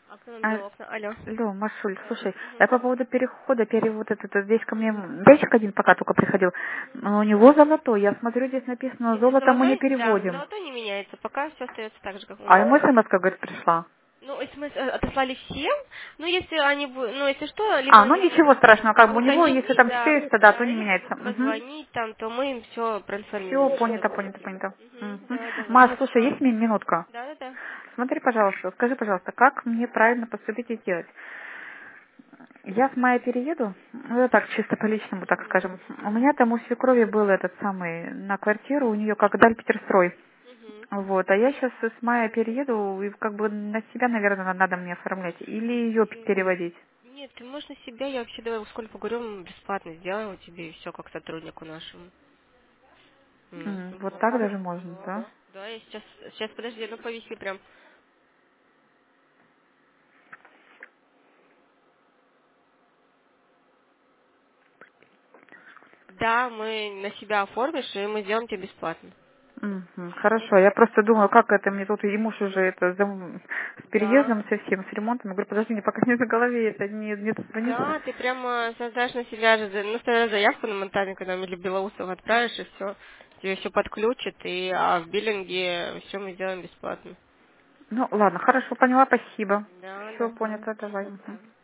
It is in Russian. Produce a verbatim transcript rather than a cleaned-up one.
Окно на А, белое окна. Алло. алло, Машуль, Да. слушай, Мгм. я по поводу перехода, перевод этот, этот, здесь ко мне ящик один пока только приходил, но у него золотой, я смотрю, здесь написано, Если золото мы не золотой, да, переводим. золотой не меняется, пока все остается так же, как у А нас. ему смс, как говорит, пришла. Ну, смс отослали всем, ну, если они, бу- ну, если что, либо А, ну они могут ничего страшного, как бы у него, если уточнить, там да, четыреста, да, то да, не или меняется. Угу. позвонить там, то мы им все Все, проинформируем, что понято, будет. понято, понято. Мгм, Мгм. да, давай, Маш, ну слушай, что? есть мне минутка? Да, да, да. Смотри, пожалуйста, скажи, пожалуйста, как мне правильно поступить и сделать? Я с мая перееду, ну, это так, чисто по личному, так скажем. У меня там у свекрови был этот самый, на квартиру, у нее как Дальпетерстрой. Мгм. Вот, а я сейчас с мая перееду, и как бы на себя, наверное, надо мне оформлять, или ее переводить. Нет, ты можешь на себя, я вообще давай сколько поговорим, бесплатно сделаю тебе и все как сотруднику нашему. М, М, вот Вот. так даже можно, Да, да? да. Да, я сейчас, сейчас, подожди, ну повиси прям. Да, мы на себя оформишь, и мы сделаем тебе бесплатно. Мгм, хорошо, я просто думаю, как это мне тут, и муж уже это зам- с Да. переездом совсем, с ремонтом. Я говорю, подожди, мне пока не на голове это не, не дозвониться. Да, ты прямо создашь на себя же, за- ну, тогда заявку на монтажника нам или Белоусов отправишь, и все, тебе все подключат, и а в биллинге все мы сделаем бесплатно. Ну, ладно, хорошо, поняла, спасибо. Да, Все да. понято, давай. Мгм, Мгм. да.